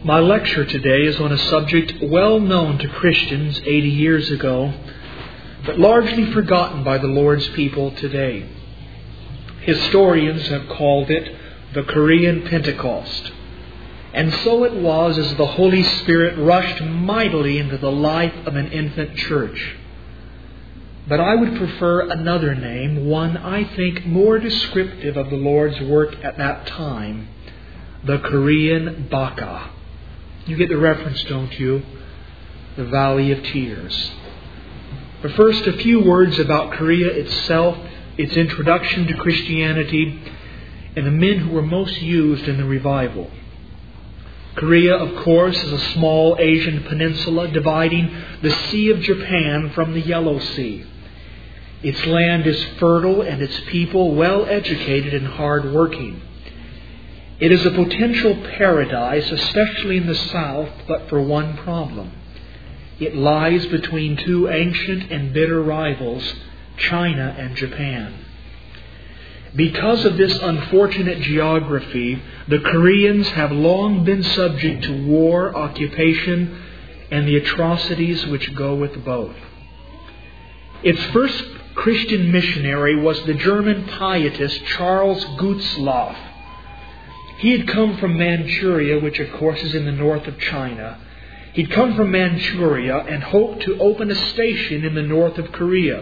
My lecture today is on a subject well known to Christians 80 years ago, but largely forgotten by the Lord's people today. Historians have called it the Korean Pentecost. And so it was as the Holy Spirit rushed mightily into the life of an infant church. But I would prefer another name, one I think more descriptive of the Lord's work at that time, the Korean Baka. You get the reference, don't you? The Valley of Tears. But first, a few words about Korea itself, its introduction to Christianity, and the men who were most used in the revival. Korea, of course, is a small Asian peninsula dividing the Sea of Japan from the Yellow Sea. Its land is fertile and its people well educated and hard working. It is a potential paradise, especially in the south, but for one problem. It lies between two ancient and bitter rivals, China and Japan. Because of this unfortunate geography, the Koreans have long been subject to war, occupation, and the atrocities which go with both. Its first Christian missionary was the German pietist Charles Gutzlaff. He had come from Manchuria, which of course is in the north of China. He'd come from Manchuria and hoped to open a station in the north of Korea.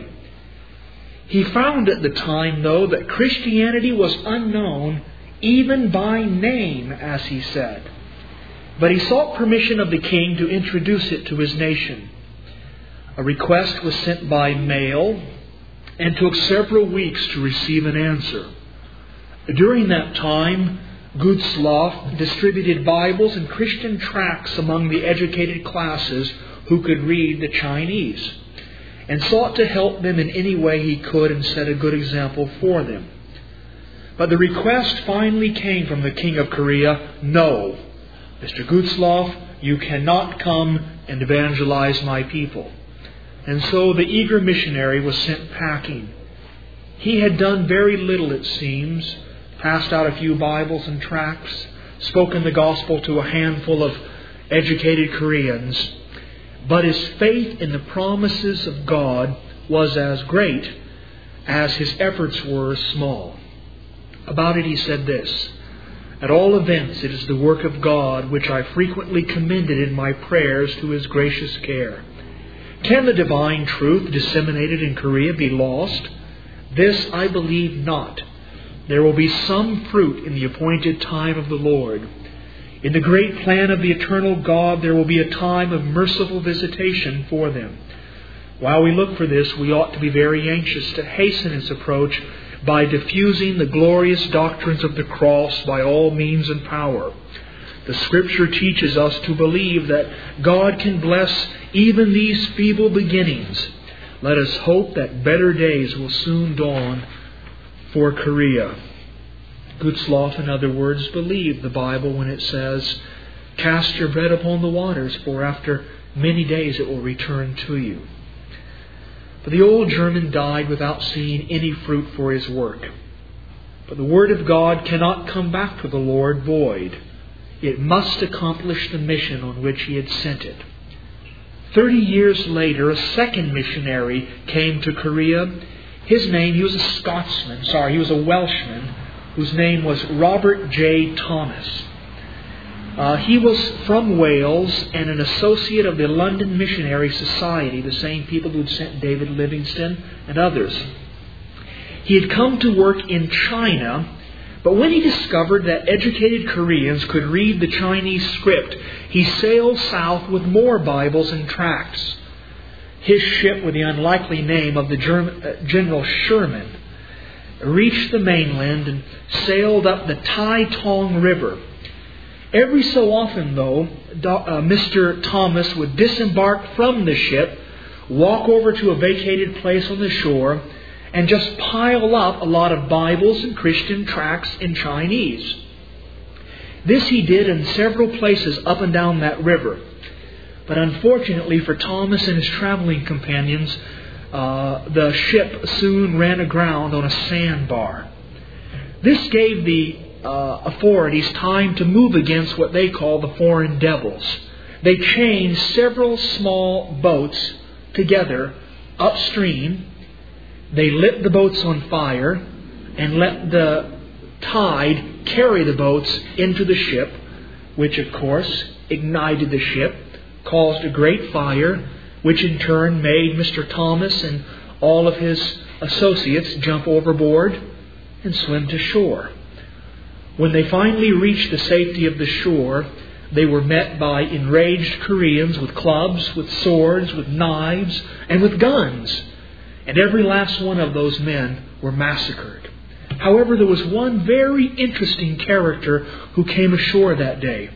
He found at the time, though, that Christianity was unknown, even by name, as he said. But he sought permission of the king to introduce it to his nation. A request was sent by mail and took several weeks to receive an answer. During that time, Gutzlaff distributed Bibles and Christian tracts among the educated classes who could read the Chinese, and sought to help them in any way he could and set a good example for them. But the request finally came from the King of Korea, "No, Mr. Gutzlaff, you cannot come and evangelize my people." And so the eager missionary was sent packing. He had done very little, it seems, passed out a few Bibles and tracts, spoken the gospel to a handful of educated Koreans. But his faith in the promises of God was as great as his efforts were small. About it he said this: "At all events, it is the work of God which I frequently commended in my prayers to His gracious care. Can the divine truth disseminated in Korea be lost? This I believe not. There will be some fruit in the appointed time of the Lord. In the great plan of the eternal God, there will be a time of merciful visitation for them. While we look for this, we ought to be very anxious to hasten its approach by diffusing the glorious doctrines of the cross by all means and power. The Scripture teaches us to believe that God can bless even these feeble beginnings. Let us hope that better days will soon dawn for Korea." Gutzlaff, in other words, believed the Bible when it says, "Cast your bread upon the waters, for after many days it will return to you." But the old German died without seeing any fruit for his work. But the Word of God cannot come back to the Lord void. It must accomplish the mission on which He had sent it. 30 years later, a second missionary came to Korea. He was a Welshman, whose name was Robert J. Thomas. He was from Wales and an associate of the London Missionary Society, the same people who'd sent David Livingstone and others. He had come to work in China, but when he discovered that educated Koreans could read the Chinese script, he sailed south with more Bibles and tracts. His ship, with the unlikely name of the General Sherman, reached the mainland and sailed up the Tai Tong River. Every so often, though, Mr. Thomas would disembark from the ship, walk over to a vacated place on the shore, and just pile up a lot of Bibles and Christian tracts in Chinese. This he did in several places up and down that river. But unfortunately for Thomas and his traveling companions, the ship soon ran aground on a sandbar. This gave the authorities time to move against what they call the foreign devils. They chained several small boats together upstream. They lit the boats on fire and let the tide carry the boats into the ship, which of course ignited the ship, caused a great fire, which in turn made Mr. Thomas and all of his associates jump overboard and swim to shore. When they finally reached the safety of the shore, they were met by enraged Koreans with clubs, with swords, with knives, and with guns. And every last one of those men were massacred. However, there was one very interesting character who came ashore that day.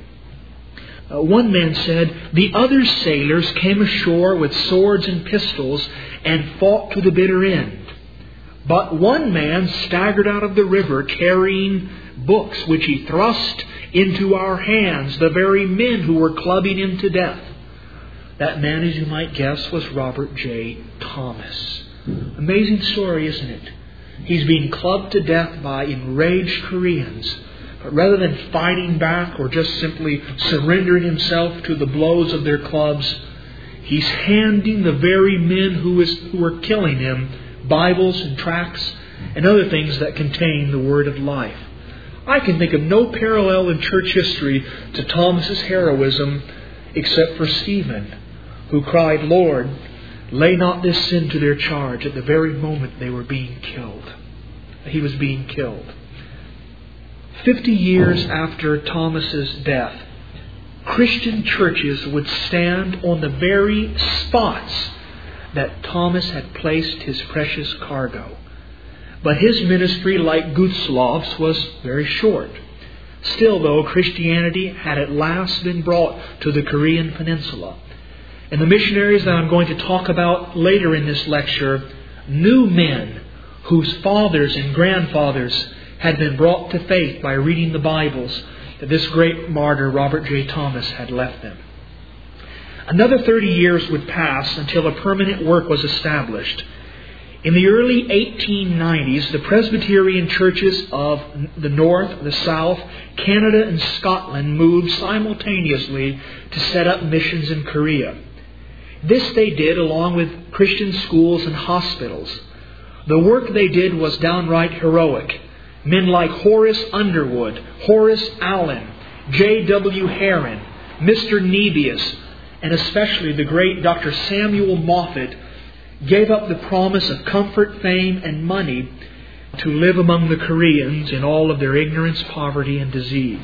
One man said, "The other sailors came ashore with swords and pistols and fought to the bitter end. But one man staggered out of the river carrying books which he thrust into our hands, the very men who were clubbing him to death." That man, as you might guess, was Robert J. Thomas. Amazing story, isn't it? He's being clubbed to death by enraged Koreans. But rather than fighting back or just simply surrendering himself to the blows of their clubs, he's handing the very men who were killing him Bibles and tracts and other things that contain the Word of life. I can think of no parallel in church history to Thomas's heroism except for Stephen, who cried, "Lord, lay not this sin to their charge," at the very moment they were being killed. He was being killed. 50 years after Thomas's death, Christian churches would stand on the very spots that Thomas had placed his precious cargo. But his ministry, like Gustloff's, was very short. Still, though, Christianity had at last been brought to the Korean Peninsula. And the missionaries that I'm going to talk about later in this lecture knew men whose fathers and grandfathers had been brought to faith by reading the Bibles that this great martyr, Robert J. Thomas, had left them. Another 30 years would pass until a permanent work was established. In the early 1890s, the Presbyterian churches of the North, the South, Canada and Scotland moved simultaneously to set up missions in Korea. This they did along with Christian schools and hospitals. The work they did was downright heroic. Men like Horace Underwood, Horace Allen, J.W. Heron, Mr. Nebius, and especially the great Dr. Samuel Moffat gave up the promise of comfort, fame, and money to live among the Koreans in all of their ignorance, poverty, and disease.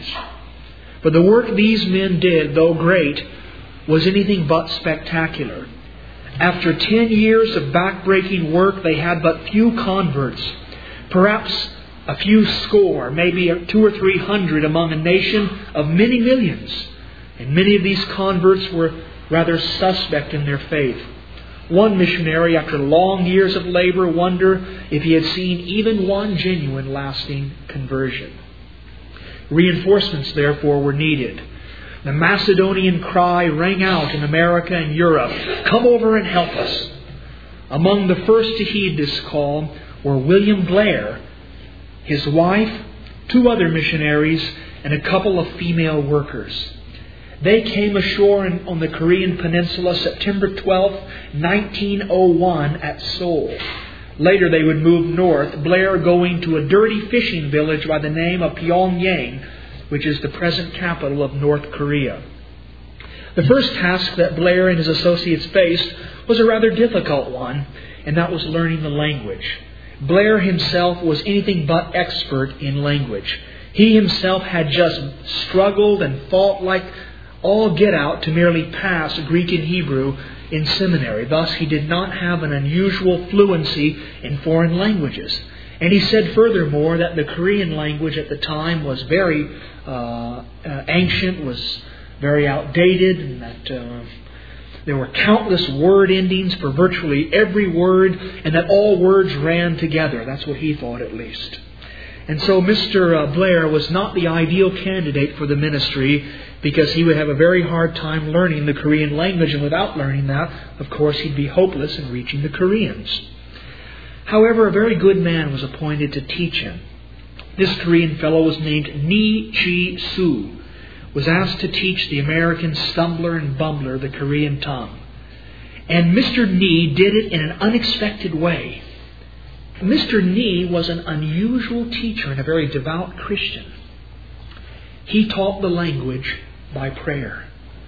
But the work these men did, though great, was anything but spectacular. After 10 years of backbreaking work, they had but few converts, perhaps a few score, maybe 200 or 300 among a nation of many millions. And many of these converts were rather suspect in their faith. One missionary, after long years of labor, wondered if he had seen even one genuine, lasting conversion. Reinforcements, therefore, were needed. The Macedonian cry rang out in America and Europe, "Come over and help us." Among the first to heed this call were William Blair, his wife, 2 other missionaries, and a couple of female workers. They came ashore on the Korean Peninsula September 12, 1901 at Seoul. Later they would move north, Blair going to a dirty fishing village by the name of Pyongyang, which is the present capital of North Korea. The first task that Blair and his associates faced was a rather difficult one, and that was learning the language. Blair himself was anything but expert in language. He himself had just struggled and fought like all get out to merely pass Greek and Hebrew in seminary. Thus, he did not have an unusual fluency in foreign languages. And he said furthermore that the Korean language at the time was very ancient, was very outdated, and that there were countless word endings for virtually every word, and that all words ran together. That's what he thought, at least. And so Mr. Blair was not the ideal candidate for the ministry, because he would have a very hard time learning the Korean language, and without learning that, of course, he'd be hopeless in reaching the Koreans. However, a very good man was appointed to teach him. This Korean fellow was named Ni Chi Soo, was asked to teach the American stumbler and bumbler the Korean tongue. And Mr. Ni did it in an unexpected way. Mr. Ni was an unusual teacher and a very devout Christian. He taught the language by prayer.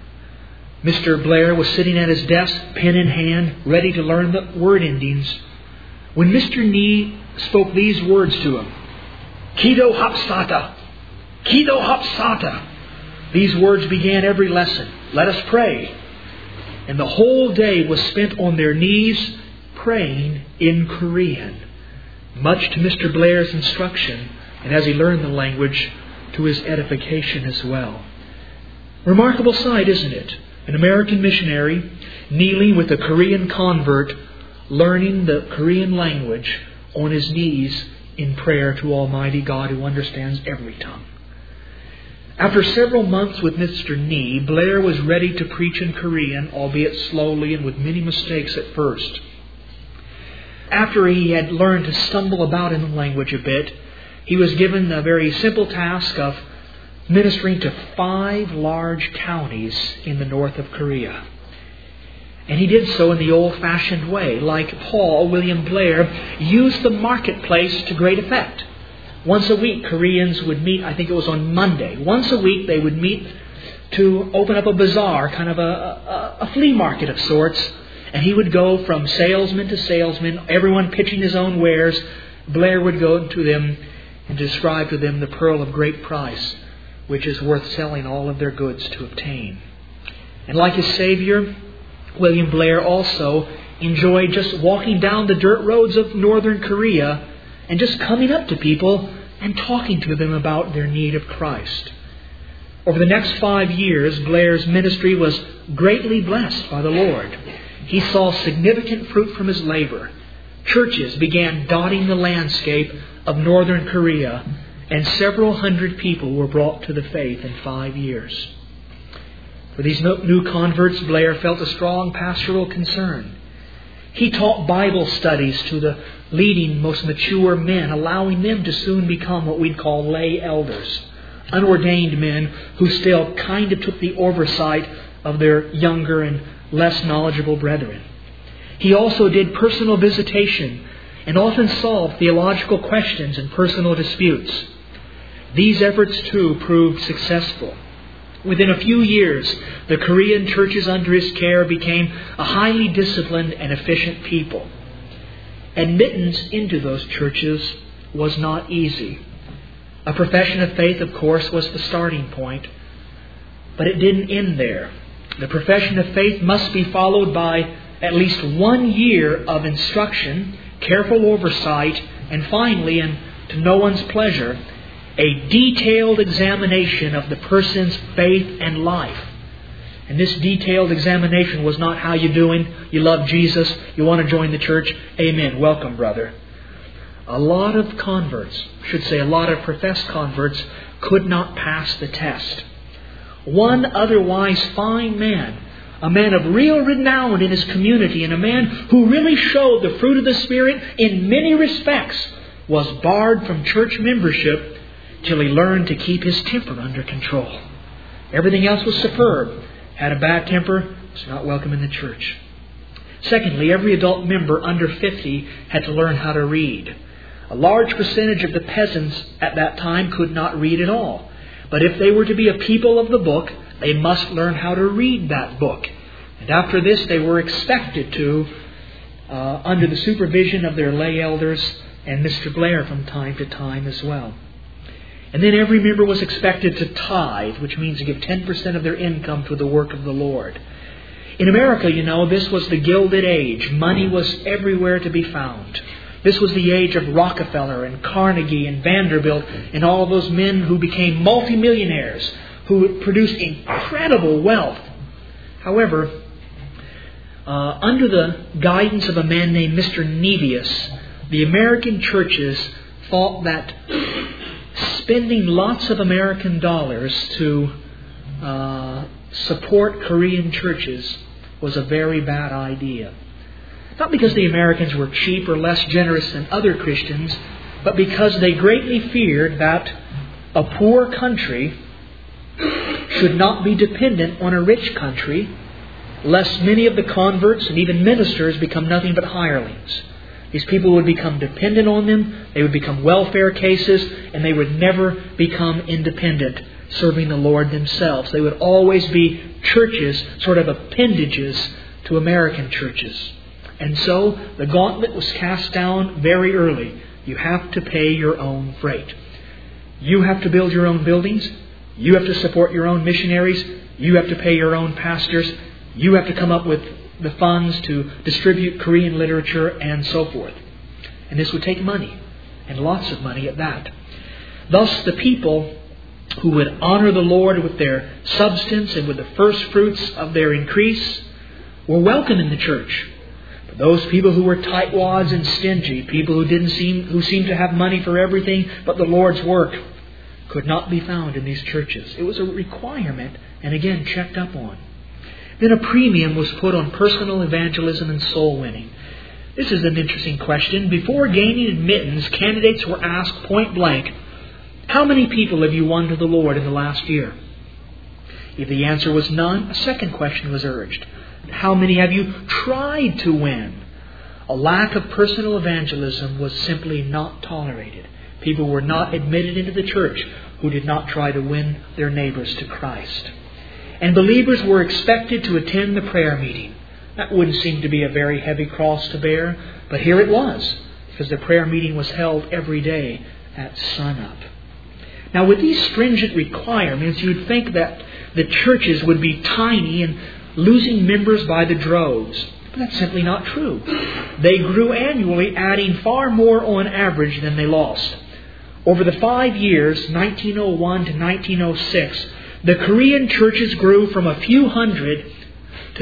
Mr. Blair was sitting at his desk, pen in hand, ready to learn the word endings, when Mr. Ni spoke these words to him. Kido Hapsata! Kido Hapsata! These words began every lesson. Let us pray. And the whole day was spent on their knees praying in Korean, much to Mr. Blair's instruction, and as he learned the language, to his edification as well. Remarkable sight, isn't it? An American missionary kneeling with a Korean convert, learning the Korean language on his knees in prayer to Almighty God who understands every tongue. After several months with Mr. Ni, Blair was ready to preach in Korean, albeit slowly and with many mistakes at first. After he had learned to stumble about in the language a bit, he was given a very simple task of ministering to 5 large counties in the north of Korea. And he did so in the old-fashioned way. Like Paul, William Blair used the marketplace to great effect. Once a week, Koreans would meet, I think it was on Monday. Once a week, they would meet to open up a bazaar, kind of a flea market of sorts. And he would go from salesman to salesman, everyone pitching his own wares. Blair would go to them and describe to them the pearl of great price, which is worth selling all of their goods to obtain. And like his Savior, William Blair also enjoyed just walking down the dirt roads of northern Korea and just coming up to people and talking to them about their need of Christ. Over the next 5 years, Blair's ministry was greatly blessed by the Lord. He saw significant fruit from his labor. Churches began dotting the landscape of northern Korea, and several hundred people were brought to the faith in 5 years. For these new converts, Blair felt a strong pastoral concern. He taught Bible studies to the leading, most mature men, allowing them to soon become what we'd call lay elders, unordained men who still kind of took the oversight of their younger and less knowledgeable brethren. He also did personal visitation and often solved theological questions and personal disputes. These efforts, too, proved successful. Within a few years, the Korean churches under his care became a highly disciplined and efficient people. Admittance into those churches was not easy. A profession of faith, of course, was the starting point, but it didn't end there. The profession of faith must be followed by at least 1 year of instruction, careful oversight, and finally, and to no one's pleasure, a detailed examination of the person's faith and life. And this detailed examination was not how you doing, you love Jesus, you want to join the church, amen, welcome brother. A lot of professed converts could not pass the test. One otherwise fine man, a man of real renown in his community, and a man who really showed the fruit of the Spirit in many respects, was barred from church membership till he learned to keep his temper under control. Everything else was superb. Had a bad temper, was not welcome in the church. Secondly, every adult member under 50 had to learn how to read. A large percentage of the peasants at that time could not read at all. But if they were to be a people of the book, they must learn how to read that book. And after this, they were expected to, under the supervision of their lay elders and Mr. Blair from time to time as well. And then every member was expected to tithe, which means to give 10% of their income to the work of the Lord. In America, this was the Gilded Age. Money was everywhere to be found. This was the age of Rockefeller and Carnegie and Vanderbilt and all those men who became multimillionaires, who produced incredible wealth. However, under the guidance of a man named Mr. Nevius, the American churches thought that spending lots of American dollars to support Korean churches was a very bad idea. Not because the Americans were cheap or less generous than other Christians, but because they greatly feared that a poor country should not be dependent on a rich country, lest many of the converts and even ministers become nothing but hirelings. These people would become dependent on them, they would become welfare cases, and they would never become independent, serving the Lord themselves. They would always be churches, sort of appendages to American churches. And so the gauntlet was cast down very early. You have to pay your own freight. You have to build your own buildings. You have to support your own missionaries. You have to pay your own pastors. You have to come up with the funds to distribute Korean literature and so forth. And this would take money, and lots of money at that. Thus the people who would honor the Lord with their substance and with the first fruits of their increase were welcome in the church. But those people who were tightwads and stingy, people who seemed to have money for everything but the Lord's work, could not be found in these churches. It was a requirement, and again checked up on. Then a premium was put on personal evangelism and soul winning. This is an interesting question. Before gaining admittance, candidates were asked point blank, how many people have you won to the Lord in the last year? If the answer was none, a second question was urged. How many have you tried to win? A lack of personal evangelism was simply not tolerated. People were not admitted into the church who did not try to win their neighbors to Christ. And believers were expected to attend the prayer meeting. That wouldn't seem to be a very heavy cross to bear, but here it was, because the prayer meeting was held every day at sunup. Now, with these stringent requirements, you'd think that the churches would be tiny and losing members by the droves. But that's simply not true. They grew annually, adding far more on average than they lost. Over the 5 years, 1901 to 1906, the Korean churches grew from a few hundred to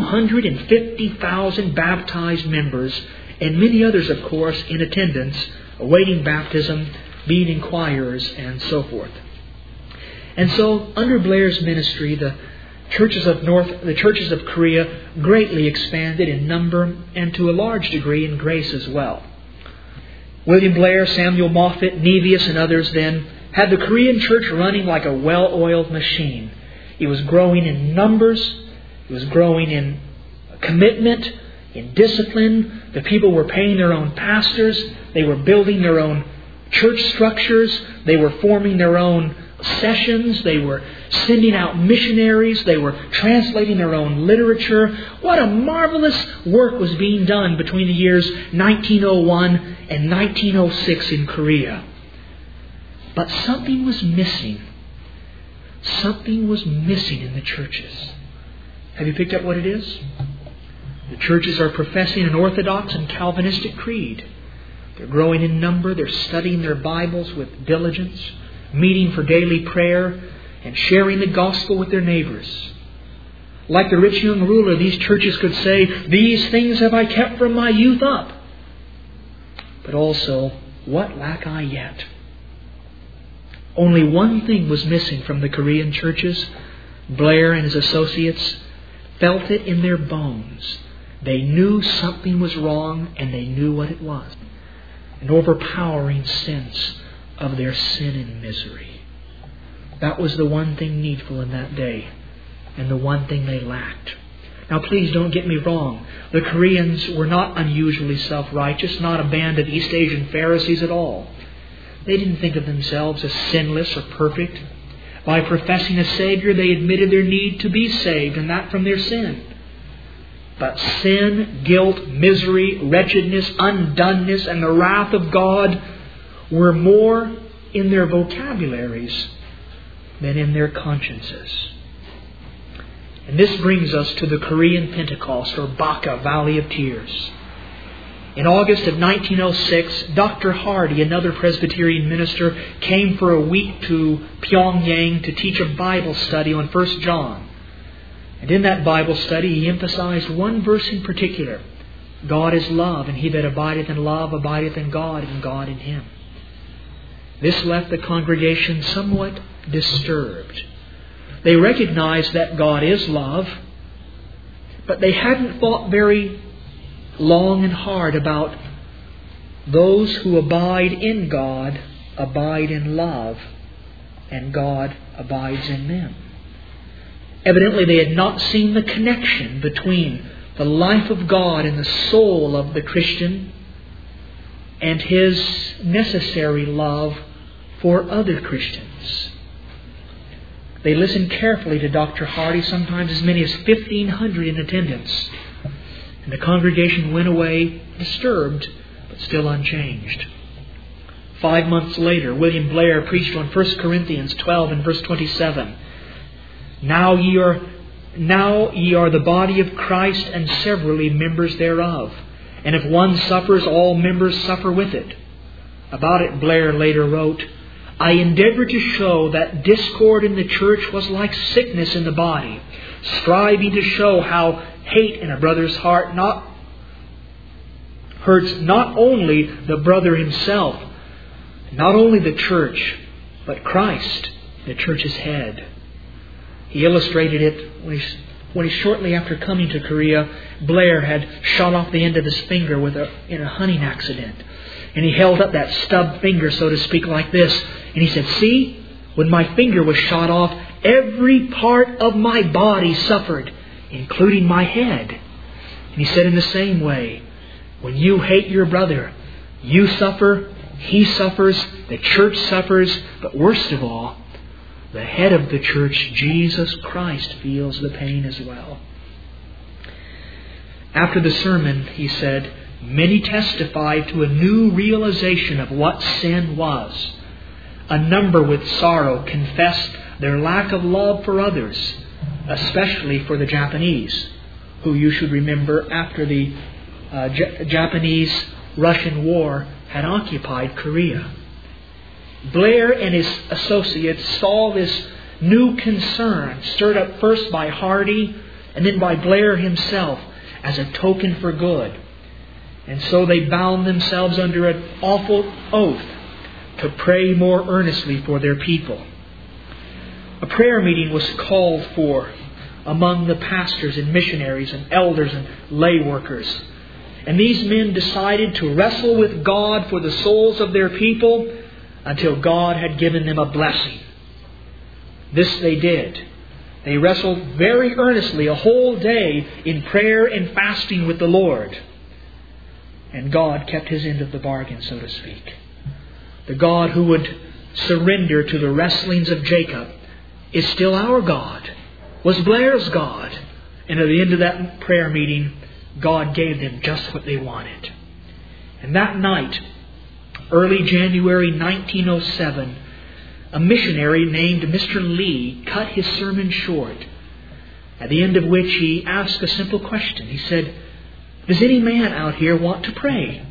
250,000 baptized members, and many others, of course, in attendance, awaiting baptism, being inquirers, and so forth. And so, under Blair's ministry, the churches of Korea greatly expanded in number and to a large degree in grace as well. William Blair, Samuel Moffat, Nevius, and others then had the Korean church running like a well-oiled machine. It was growing in numbers. It was growing in commitment, in discipline. The people were paying their own pastors. They were building their own church structures. They were forming their own sessions. They were sending out missionaries. They were translating their own literature. What a marvelous work was being done between the years 1901 and 1906 in Korea. But something was missing. Something was missing in the churches. Have you picked up what it is? The churches are professing an Orthodox and Calvinistic creed. They're growing in number. They're studying their Bibles with diligence, meeting for daily prayer, and sharing the gospel with their neighbors. Like the rich young ruler, these churches could say, "These things have I kept from my youth up." But also, what lack I yet? Only one thing was missing from the Korean churches. Blair and his associates felt it in their bones. They knew something was wrong, and they knew what it was. An overpowering sense of their sin and misery. That was the one thing needful in that day, and the one thing they lacked. Now please don't get me wrong. The Koreans were not unusually self-righteous, not a band of East Asian Pharisees at all. They didn't think of themselves as sinless or perfect. By professing a Savior, they admitted their need to be saved, and that from their sin. But sin, guilt, misery, wretchedness, undoneness, and the wrath of God were more in their vocabularies than in their consciences. And this brings us to the Korean Pentecost, or Baka, Valley of Tears. In August of 1906, Dr. Hardy, another Presbyterian minister, came for a week to Pyongyang to teach a Bible study on 1 John. And in that Bible study, he emphasized one verse in particular. God is love, and he that abideth in love abideth in God, and God in him. This left the congregation somewhat disturbed. They recognized that God is love, but they hadn't thought very long and hard about Those who abide in God abide in love, and God abides in them. Evidently, they had not seen the connection between the life of God in the soul of the Christian and his necessary love for other Christians. They listened carefully to Dr. Hardy, sometimes as many as 1,500 in attendance. And the congregation went away disturbed, but still unchanged. 5 months later, William Blair preached on 1 Corinthians 12 and verse 27. Now ye are the body of Christ, and severally members thereof. And if one suffers, all members suffer with it. About it, Blair later wrote, I endeavored to show that discord in the church was like sickness in the body, striving to show how hate in a brother's heart hurts not only the brother himself, not only the church, but Christ, the church's head. He illustrated it when he shortly after coming to Korea, Blair had shot off the end of his finger in a hunting accident. And he held up that stub finger, so to speak, like this. And he said, see, when my finger was shot off, every part of my body suffered, including my head. And he said in the same way, when you hate your brother, you suffer, he suffers, the church suffers, but worst of all, the head of the church, Jesus Christ, feels the pain as well. After the sermon, he said, many testified to a new realization of what sin was. A number with sorrow confessed their lack of love for others, especially for the Japanese, who you should remember after the Japanese-Russian War had occupied Korea. Blair and his associates saw this new concern, stirred up first by Hardy and then by Blair himself, as a token for good. And so they bound themselves under an awful oath to pray more earnestly for their people. A prayer meeting was called for among the pastors and missionaries and elders and lay workers. And these men decided to wrestle with God for the souls of their people until God had given them a blessing. This they did. They wrestled very earnestly a whole day in prayer and fasting with the Lord. And God kept His end of the bargain, so to speak. The God who would surrender to the wrestlings of Jacob is still our God, was Blair's God. And at the end of that prayer meeting, God gave them just what they wanted. And that night, early January 1907, a missionary named Mr. Lee cut his sermon short, at the end of which he asked a simple question. He said, does any man out here want to pray?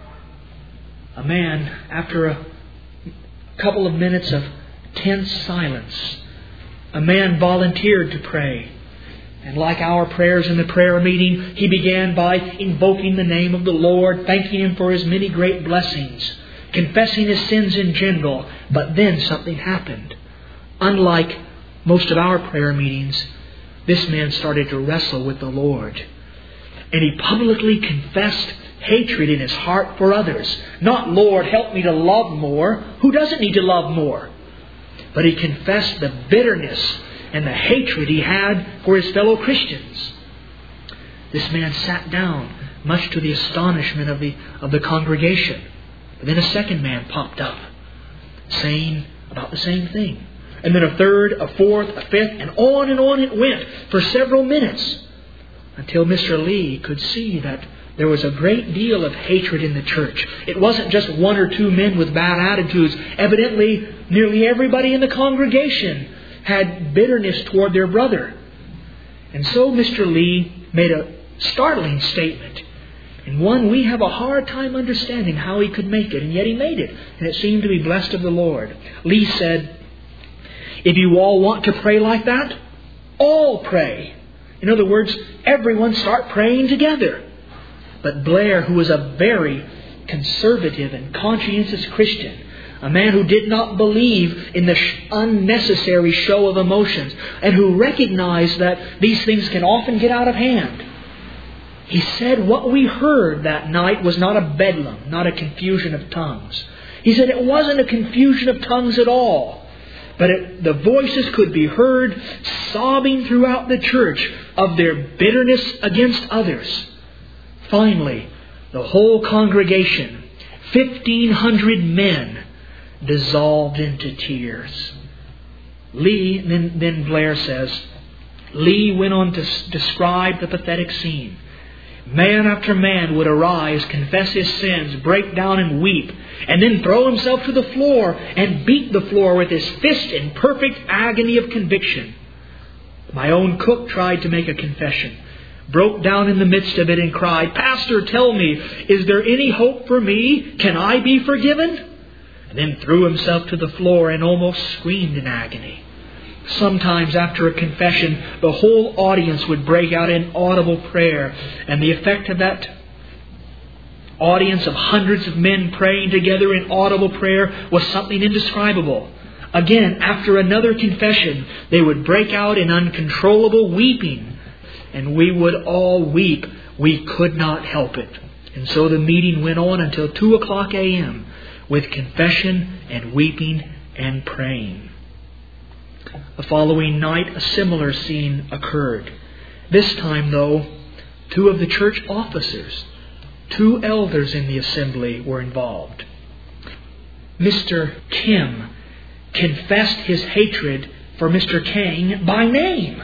A man, after a couple of minutes of tense silence, a man volunteered to pray. And like our prayers in the prayer meeting, he began by invoking the name of the Lord, thanking Him for His many great blessings, confessing his sins in general. But then something happened. Unlike most of our prayer meetings, this man started to wrestle with the Lord. And he publicly confessed hatred in his heart for others. Not, Lord, help me to love more. Who doesn't need to love more? But he confessed the bitterness and the hatred he had for his fellow Christians. This man sat down, much to the astonishment of the congregation. But then a second man popped up, saying about the same thing. And then a third, a fourth, a fifth, and on it went for several minutes, until Mr. Lee could see that there was a great deal of hatred in the church. It wasn't just one or two men with bad attitudes. Evidently, nearly everybody in the congregation had bitterness toward their brother. And so Mr. Lee made a startling statement, and one we have a hard time understanding how he could make it, and yet he made it, and it seemed to be blessed of the Lord. Lee said, if you all want to pray like that, all pray. In other words, everyone start praying together. But Blair, who was a very conservative and conscientious Christian, a man who did not believe in the unnecessary show of emotions, and who recognized that these things can often get out of hand, He said what we heard that night was not a bedlam, not a confusion of tongues. He said it wasn't a confusion of tongues at all. But the voices could be heard sobbing throughout the church of their bitterness against others. Finally, the whole congregation, 1,500 men, dissolved into tears. Then Blair says, Lee went on to describe the pathetic scene. Man after man would arise, confess his sins, break down and weep, and then throw himself to the floor and beat the floor with his fist in perfect agony of conviction. My own cook tried to make a confession, broke down in the midst of it and cried, "Pastor, tell me, is there any hope for me? Can I be forgiven?" And then threw himself to the floor and almost screamed in agony. Sometimes after a confession, the whole audience would break out in audible prayer. And the effect of that audience of hundreds of men praying together in audible prayer was something indescribable. Again, after another confession, they would break out in uncontrollable weeping. And we would all weep. We could not help it. And so the meeting went on until 2:00 a.m. with confession and weeping and praying. The following night, a similar scene occurred. This time, though, 2 of the church officers, 2 elders in the assembly were involved. Mr. Kim confessed his hatred for Mr. Kang by name.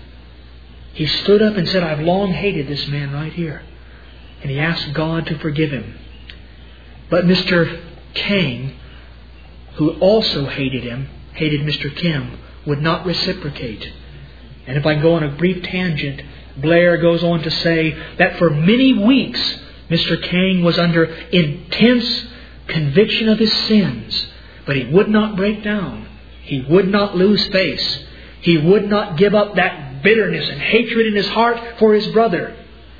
He stood up and said, "I've long hated this man right here." And he asked God to forgive him. But Mr. Kang, who also hated Mr. Kim, would not reciprocate. And if I go on a brief tangent, Blair goes on to say that for many weeks Mr. Kang was under intense conviction of his sins, but he would not break down. He would not lose face. He would not give up that bitterness and hatred in his heart for his brother.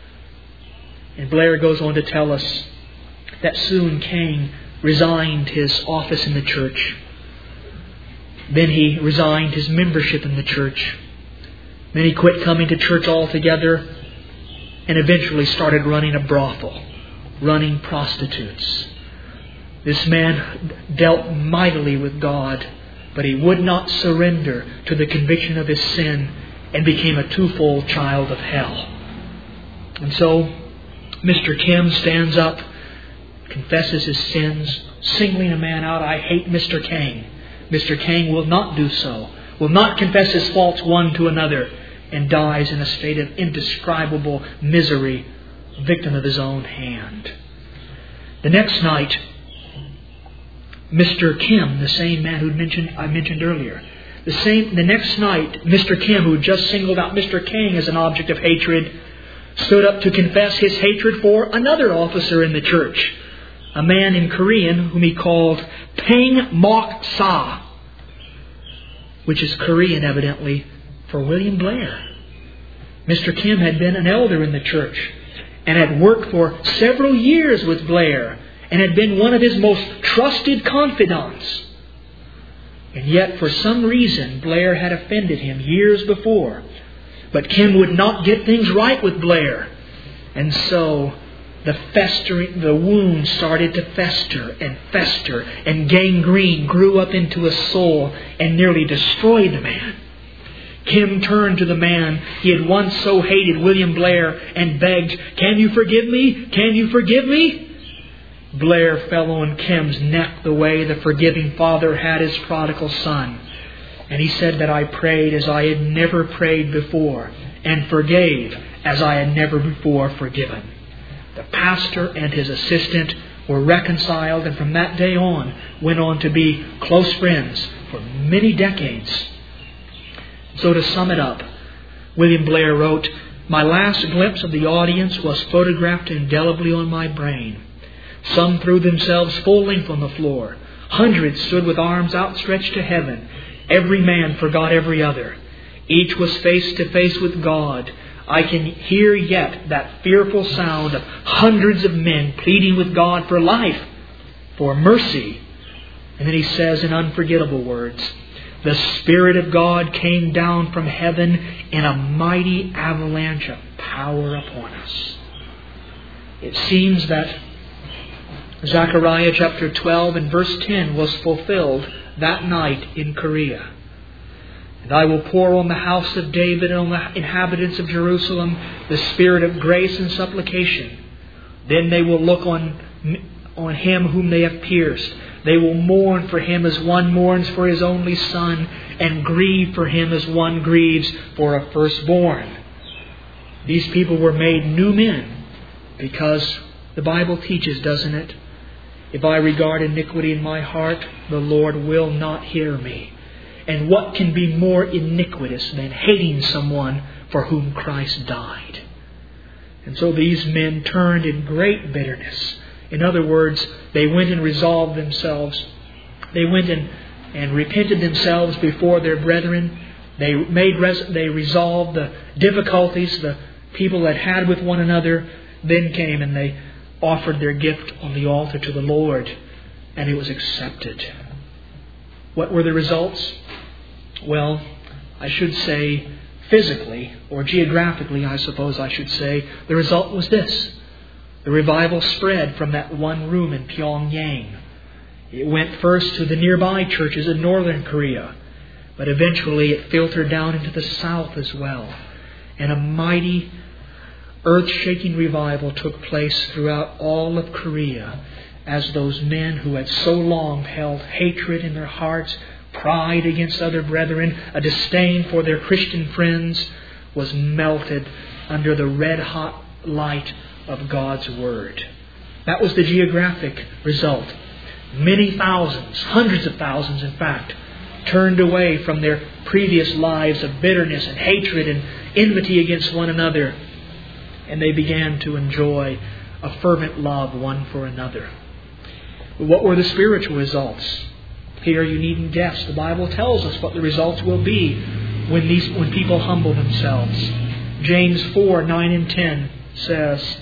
And Blair goes on to tell us that soon Kang resigned his office in the church. Then he resigned his membership in the church. Then he quit coming to church altogether and eventually started running a brothel, running prostitutes. This man dealt mightily with God, but he would not surrender to the conviction of his sin and became a twofold child of hell. And so Mr. Kim stands up, confesses his sins, singling a man out, "I hate Mr. Kang." Mr. Kang will not do so, will not confess his faults one to another, and dies in a state of indescribable misery, victim of his own hand. The next night, Mr. Kim, the same man I mentioned earlier, the next night, Mr. Kim, who just singled out Mr. Kang as an object of hatred, stood up to confess his hatred for another officer in the church, a man in Korean whom he called Pang Mok Sa, which is Korean evidently for William Blair. Mr. Kim had been an elder in the church and had worked for several years with Blair and had been one of his most trusted confidants. And yet, for some reason, Blair had offended him years before. But Kim would not get things right with Blair. And so the wound started to fester, and gangrene grew up into a sore and nearly destroyed the man. Kim turned to the man he had once so hated, William Blair, and begged, "Can you forgive me? Can you forgive me?" Blair fell on Kim's neck the way the forgiving father had his prodigal son. And he said that I prayed as I had never prayed before, and forgave as I had never before forgiven. The pastor and his assistant were reconciled, and from that day on went on to be close friends for many decades. So to sum it up, William Blair wrote, "My last glimpse of the audience was photographed indelibly on my brain. Some threw themselves full length on the floor. Hundreds stood with arms outstretched to heaven. Every man forgot every other. Each was face to face with God. I can hear yet that fearful sound of hundreds of men pleading with God for life, for mercy." And then he says in unforgettable words, "The Spirit of God came down from heaven in a mighty avalanche of power upon us." It seems that Zechariah chapter 12 and verse 10 was fulfilled that night in Korea. And I will pour on the house of David and on the inhabitants of Jerusalem the spirit of grace and supplication. Then they will look on him whom they have pierced. They will mourn for him as one mourns for his only son, and grieve for him as one grieves for a firstborn. These people were made new men because the Bible teaches, doesn't it? If I regard iniquity in my heart, the Lord will not hear me. And what can be more iniquitous than hating someone for whom Christ died? And so these men turned in great bitterness. In other words, they went and resolved themselves. They went and repented themselves before their brethren. They resolved the difficulties the people had with one another. Then came and they offered their gift on the altar to the Lord, and it was accepted. What were the results? Well, I should say physically, or geographically, I suppose I should say, the result was this. The revival spread from that one room in Pyongyang. It went first to the nearby churches in northern Korea, but eventually it filtered down into the south as well. And a mighty, earth-shaking revival took place throughout all of Korea as those men who had so long held hatred in their hearts, pride against other brethren, a disdain for their Christian friends, was melted under the red-hot light of God's Word. That was the geographic result. Many thousands, hundreds of thousands in fact, turned away from their previous lives of bitterness and hatred and enmity against one another, and they began to enjoy a fervent love one for another. What were the spiritual results? Here you needn't guess. The Bible tells us what the results will be when people humble themselves. James 4, 9 and 10 says,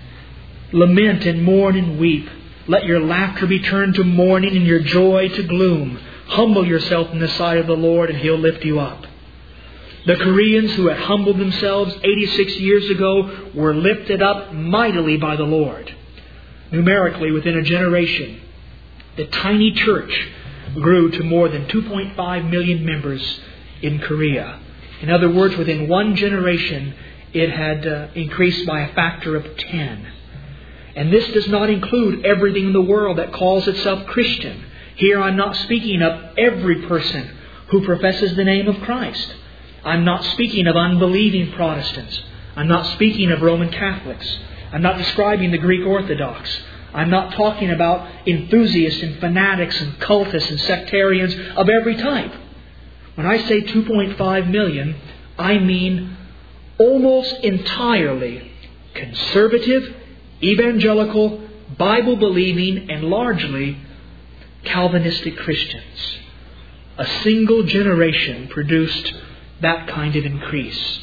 "Lament and mourn and weep. Let your laughter be turned to mourning and your joy to gloom. Humble yourself in the sight of the Lord, and He'll lift you up." The Koreans who had humbled themselves 86 years ago were lifted up mightily by the Lord. Numerically, within a generation, the tiny church grew to more than 2.5 million members in Korea. In other words, within one generation, it had increased by a factor of 10. And this does not include everything in the world that calls itself Christian. Here I'm not speaking of every person who professes the name of Christ. I'm not speaking of unbelieving Protestants. I'm not speaking of Roman Catholics. I'm not describing the Greek Orthodox. I'm not talking about enthusiasts and fanatics and cultists and sectarians of every type. When I say 2.5 million, I mean almost entirely conservative, evangelical, Bible-believing, and largely Calvinistic Christians. A single generation produced that kind of increase.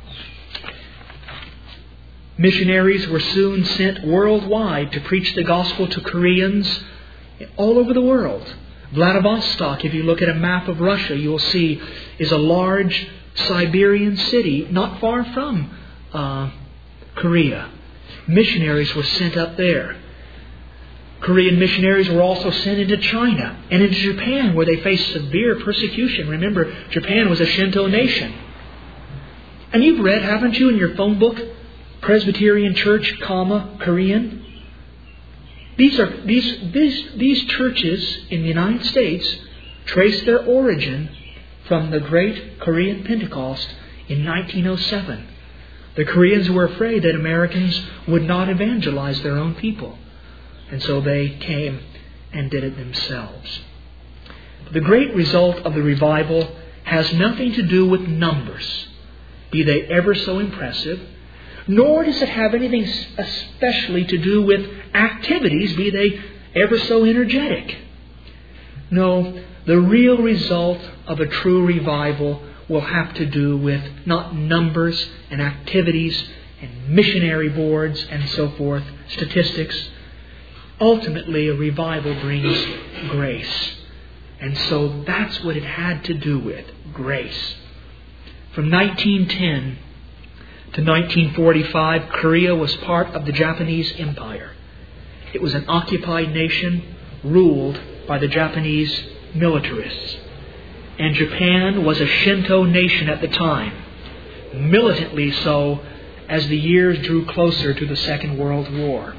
Missionaries were soon sent worldwide to preach the gospel to Koreans all over the world. Vladivostok, if you look at a map of Russia, you will see, is a large Siberian city not far from Korea. Missionaries were sent up there. Korean missionaries were also sent into China and into Japan, where they faced severe persecution. Remember, Japan was a Shinto nation. And you've read, haven't you, in your phone book, Presbyterian Church, Korean? These churches in the United States trace their origin from the Great Korean Pentecost in 1907. The Koreans were afraid that Americans would not evangelize their own people. And so they came and did it themselves. The great result of the revival has nothing to do with numbers, be they ever so impressive, nor does it have anything especially to do with activities, be they ever so energetic. No, the real result of a true revival will have to do with not numbers and activities and missionary boards and so forth, statistics. Ultimately, a revival brings grace. And so that's what it had to do with, grace. From 1910 to 1945, Korea was part of the Japanese Empire. It was an occupied nation ruled by the Japanese militarists. And Japan was a Shinto nation at the time, militantly so as the years drew closer to the Second World War.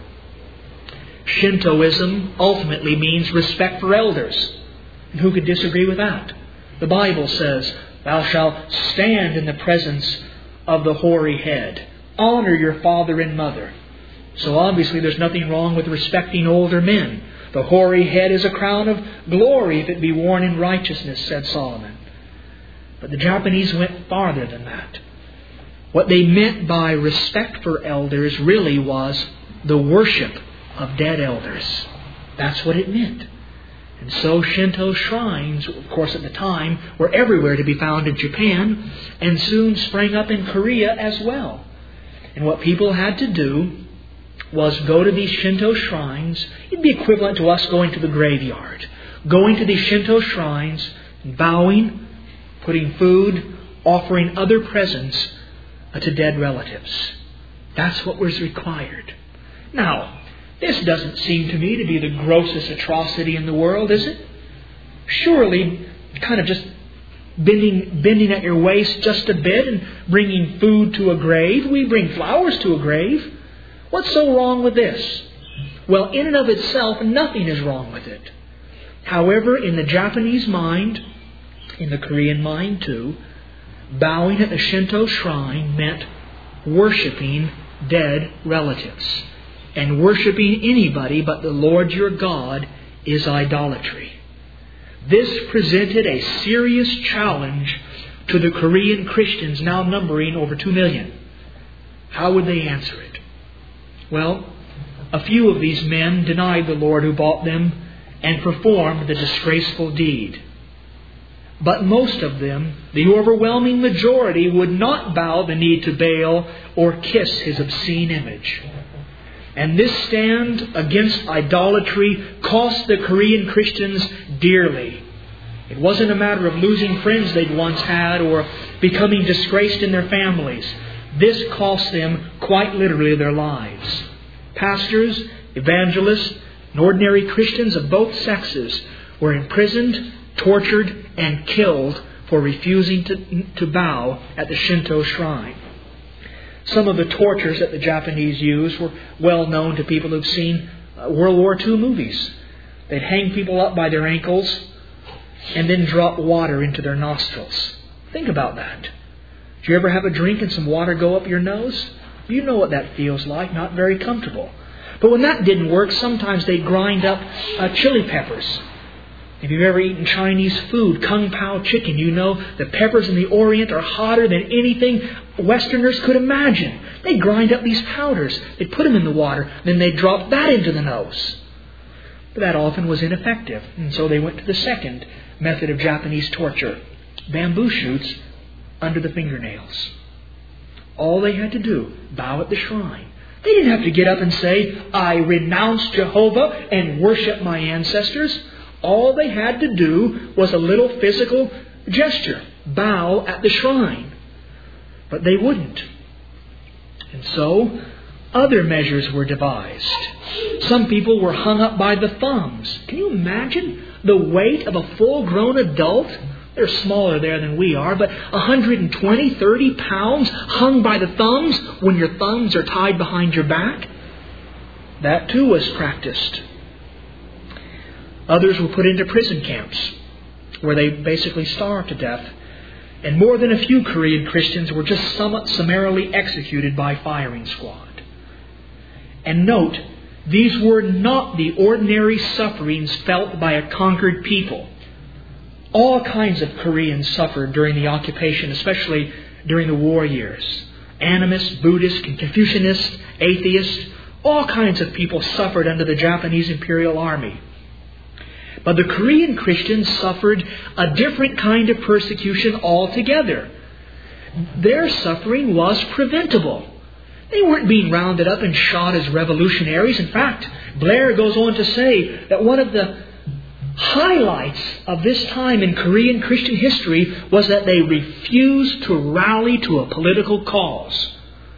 Shintoism ultimately means respect for elders. And who could disagree with that? The Bible says, "Thou shalt stand in the presence of the hoary head. Honor your father and mother." So obviously there's nothing wrong with respecting older men. The hoary head is a crown of glory if it be worn in righteousness, said Solomon. But the Japanese went farther than that. What they meant by respect for elders really was the worship of dead elders. That's what it meant. And so Shinto shrines, of course at the time, were everywhere to be found in Japan and soon sprang up in Korea as well. And what people had to do was go to these Shinto shrines. It'd be equivalent to us going to the graveyard. Going to these Shinto shrines, bowing, putting food, offering other presents to dead relatives. That's what was required. Now, this doesn't seem to me to be the grossest atrocity in the world, is it? Surely, kind of just bending at your waist just a bit and bringing food to a grave. We bring flowers to a grave. What's so wrong with this? Well, in and of itself, nothing is wrong with it. However, in the Japanese mind, in the Korean mind too, bowing at a Shinto shrine meant worshipping dead relatives. And worshipping anybody but the Lord your God is idolatry. This presented a serious challenge to the Korean Christians, now numbering over 2 million. How would they answer it? Well, a few of these men denied the Lord who bought them and performed the disgraceful deed. But most of them, the overwhelming majority, would not bow the knee to Baal or kiss his obscene image. And this stand against idolatry cost the Korean Christians dearly. It wasn't a matter of losing friends they'd once had or becoming disgraced in their families. This cost them quite literally their lives. Pastors, evangelists, and ordinary Christians of both sexes were imprisoned, tortured, and killed for refusing to bow at the Shinto shrine. Some of the tortures that the Japanese used were well known to people who've seen World War II movies. They'd hang people up by their ankles and then drop water into their nostrils. Think about that. Do you ever have a drink and some water go up your nose? You know what that feels like, not very comfortable. But when that didn't work, sometimes they'd grind up chili peppers. If you've ever eaten Chinese food, Kung Pao chicken, you know the peppers in the Orient are hotter than anything Westerners could imagine. They'd grind up these powders. They'd put them in the water. Then they'd drop that into the nose. But that often was ineffective. And so they went to the second method of Japanese torture. Bamboo shoots under the fingernails. All they had to do, bow at the shrine. They didn't have to get up and say, "I renounce Jehovah and worship my ancestors." All they had to do was a little physical gesture. Bow at the shrine. But they wouldn't. And so, other measures were devised. Some people were hung up by the thumbs. Can you imagine the weight of a full-grown adult? They're smaller there than we are, but 120, 30 pounds hung by the thumbs when your thumbs are tied behind your back? That too was practiced. Others were put into prison camps where they basically starved to death. And more than a few Korean Christians were just somewhat summarily executed by firing squad. And note, these were not the ordinary sufferings felt by a conquered people. All kinds of Koreans suffered during the occupation, especially during the war years. Animists, Buddhists, Confucianists, atheists, all kinds of people suffered under the Japanese Imperial Army. But the Korean Christians suffered a different kind of persecution altogether. Their suffering was preventable. They weren't being rounded up and shot as revolutionaries. In fact, Blair goes on to say that one of the highlights of this time in Korean Christian history was that they refused to rally to a political cause.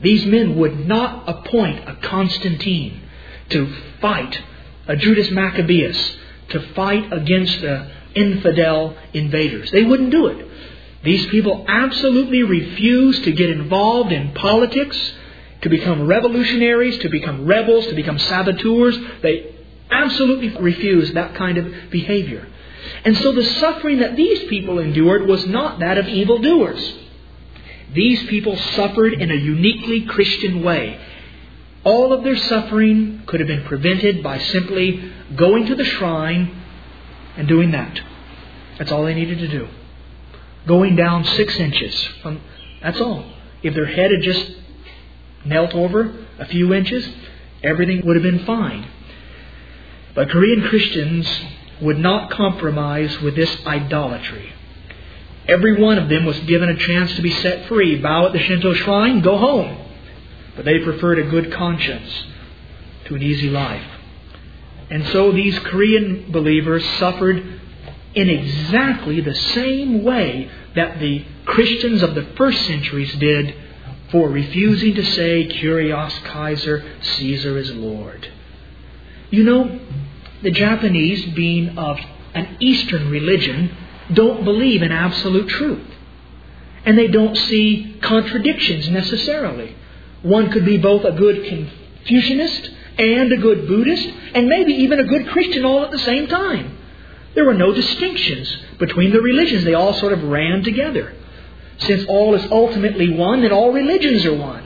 These men would not appoint a Constantine to fight, a Judas Maccabeus, to fight against the infidel invaders. They wouldn't do it. These people absolutely refused to get involved in politics, to become revolutionaries, to become rebels, to become saboteurs. They absolutely refused that kind of behavior. And so the suffering that these people endured was not that of evildoers. These people suffered in a uniquely Christian way. All of their suffering could have been prevented by simply going to the shrine and doing that. That's all they needed to do. Going down 6 inches. That's all. If their head had just knelt over a few inches, everything would have been fine. But Korean Christians would not compromise with this idolatry. Every one of them was given a chance to be set free. Bow at the Shinto shrine, go home. But they preferred a good conscience to an easy life. And so these Korean believers suffered in exactly the same way that the Christians of the first centuries did for refusing to say, Kyrios Kaiser, Caesar is Lord. You know, the Japanese, being of an Eastern religion, don't believe in absolute truth. And they don't see contradictions necessarily. One could be both a good Confucianist and a good Buddhist, and maybe even a good Christian all at the same time. There were no distinctions between the religions. They all sort of ran together. Since all is ultimately one, then all religions are one.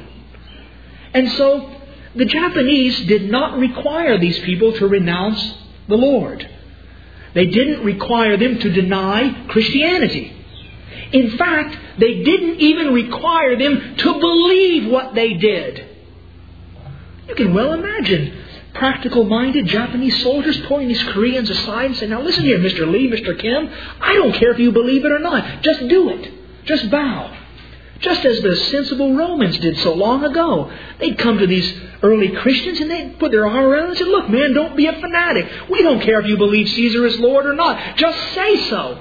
And so the Japanese did not require these people to renounce the Lord. They didn't require them to deny Christianity. In fact, they didn't even require them to believe what they did. You can well imagine practical-minded Japanese soldiers pulling these Koreans aside and saying, now listen here, Mr. Lee, Mr. Kim, I don't care if you believe it or not. Just do it. Just bow. Just as the sensible Romans did so long ago. They'd come to these early Christians and they'd put their arm around them and say, look, man, don't be a fanatic. We don't care if you believe Caesar is Lord or not. Just say so.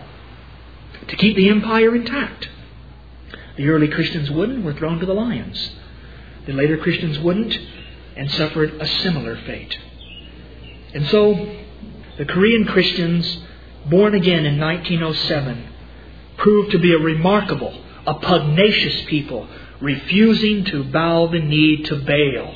To keep the empire intact. The early Christians wouldn't, were thrown to the lions. The later Christians wouldn't, and suffered a similar fate. And so, the Korean Christians, born again in 1907, proved to be a remarkable, a pugnacious people, refusing to bow the knee to Baal.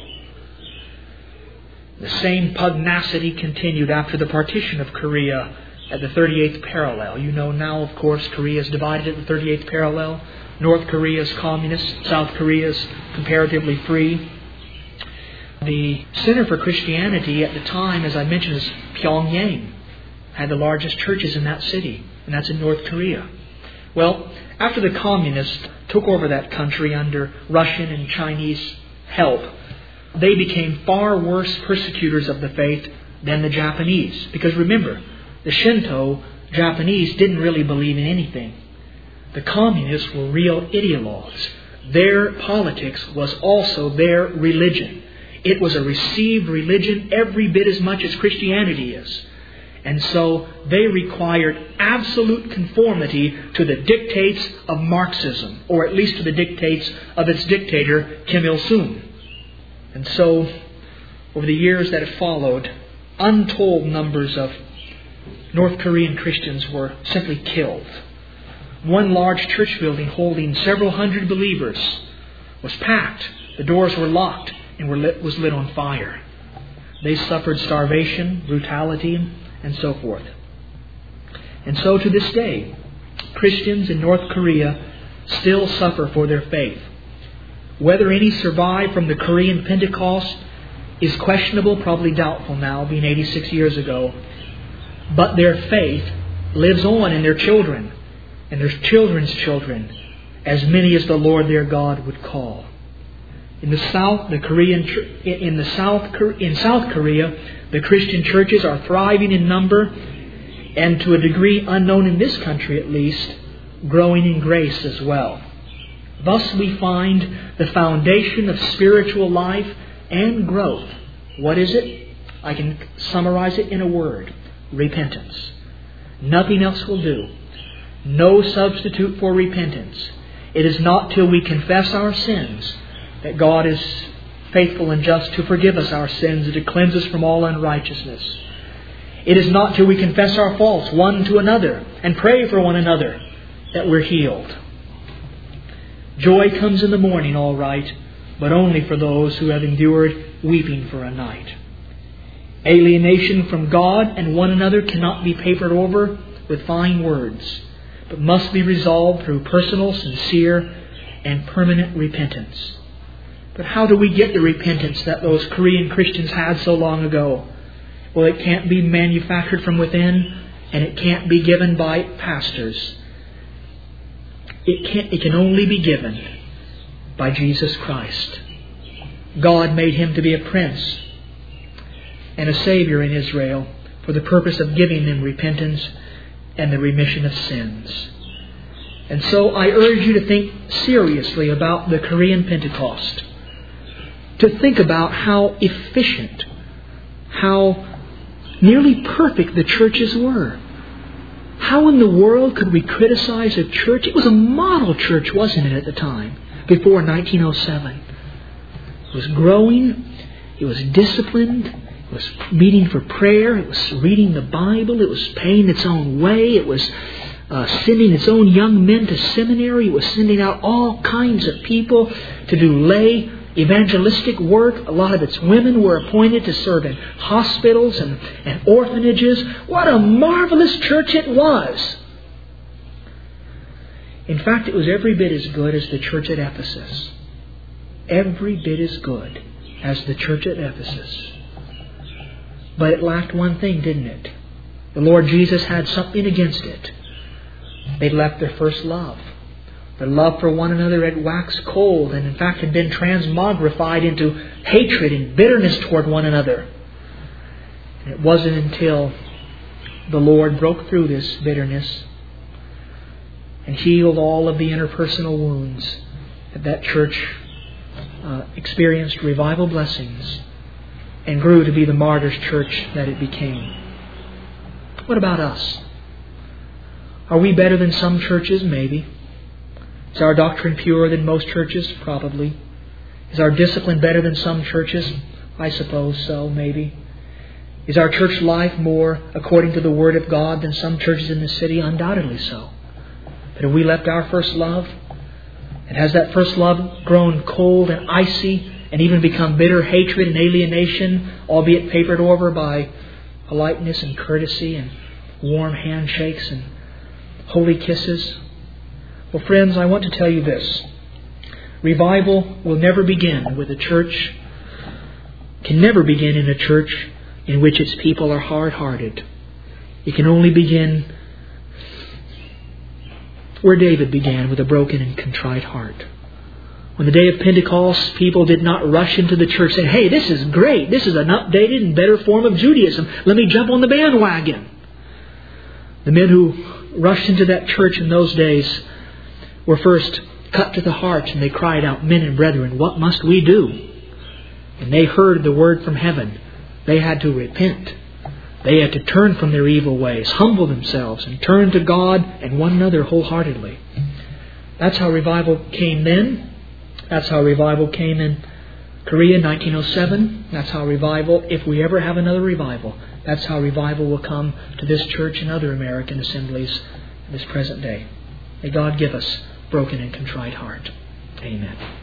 The same pugnacity continued after the partition of Korea at the 38th parallel. You know now, of course, Korea is divided at the 38th parallel. North Korea is communist. South Korea is comparatively free. The Center for Christianity at the time, as I mentioned, is Pyongyang. Had the largest churches in that city, and that's in North Korea. Well, after the communists took over that country under Russian and Chinese help, they became far worse persecutors of the faith than the Japanese. Because remember, the Shinto Japanese didn't really believe in anything. The communists were real ideologues. Their politics was also their religion. It was a received religion every bit as much as Christianity is. And so they required absolute conformity to the dictates of Marxism, or at least to the dictates of its dictator, Kim Il-sung. And so, over the years that have followed, untold numbers of North Korean Christians were simply killed. One large church building holding several hundred believers was packed. The doors were locked and was lit on fire. They suffered starvation, brutality, and so forth. And so to this day, Christians in North Korea still suffer for their faith. Whether any survive from the Korean Pentecost is questionable, probably doubtful now, being 86 years ago. But their faith lives on in their children and their children's children, as many as the Lord their God would call. In South Korea, the Christian churches are thriving in number, and to a degree unknown in this country at least, growing in grace as well. Thus we find the foundation of spiritual life and growth. What is it? I can summarize it in a word: repentance. Nothing else will do. No substitute for repentance. It is not till we confess our sins, that God is faithful and just to forgive us our sins and to cleanse us from all unrighteousness. It is not till we confess our faults one to another and pray for one another that we're healed. Joy comes in the morning, all right, but only for those who have endured weeping for a night. Alienation from God and one another cannot be papered over with fine words, but must be resolved through personal, sincere, and permanent repentance. But how do we get the repentance that those Korean Christians had so long ago? Well, it can't be manufactured from within, and it can't be given by pastors. It can only be given by Jesus Christ. God made Him to be a prince and a Savior in Israel for the purpose of giving them repentance and the remission of sins. And so I urge you to think seriously about the Korean Pentecost. To think about how efficient, how nearly perfect the churches were. How in the world could we criticize a church? It was a model church, wasn't it, at the time, before 1907. It was growing, it was disciplined, it was meeting for prayer, it was reading the Bible, it was paying its own way, it was sending its own young men to seminary, it was sending out all kinds of people to do lay evangelistic work. A lot of its women were appointed to serve in hospitals and orphanages. What a marvelous church it was! In fact, it was every bit as good as the church at Ephesus. Every bit as good as the church at Ephesus. But it lacked one thing, didn't it? The Lord Jesus had something against it. They'd left their first love. Their love for one another had waxed cold and in fact had been transmogrified into hatred and bitterness toward one another. And it wasn't until the Lord broke through this bitterness and healed all of the interpersonal wounds that church experienced revival blessings and grew to be the martyr's church that it became. What about us? Are we better than some churches? Maybe. Is our doctrine purer than most churches? Probably. Is our discipline better than some churches? I suppose so, maybe. Is our church life more according to the Word of God than some churches in the city? Undoubtedly so. But have we left our first love? And has that first love grown cold and icy and even become bitter hatred and alienation, albeit papered over by politeness and courtesy and warm handshakes and holy kisses? Well, friends, I want to tell you this. Revival will never begin with a church, can never begin in a church in which its people are hard-hearted. It can only begin where David began, with a broken and contrite heart. On the day of Pentecost, people did not rush into the church saying, "Hey, this is great. This is an updated and better form of Judaism. Let me jump on the bandwagon." The men who rushed into that church in those days were first cut to the heart, and they cried out, "Men and brethren, what must we do?" And they heard the word from heaven. They had to repent. They had to turn from their evil ways, humble themselves, and turn to God and one another wholeheartedly. That's how revival came then. That's how revival came in Korea in 1907. That's how revival, if we ever have another revival, that's how revival will come to this church and other American assemblies in this present day. May God give us broken and contrite heart. Amen.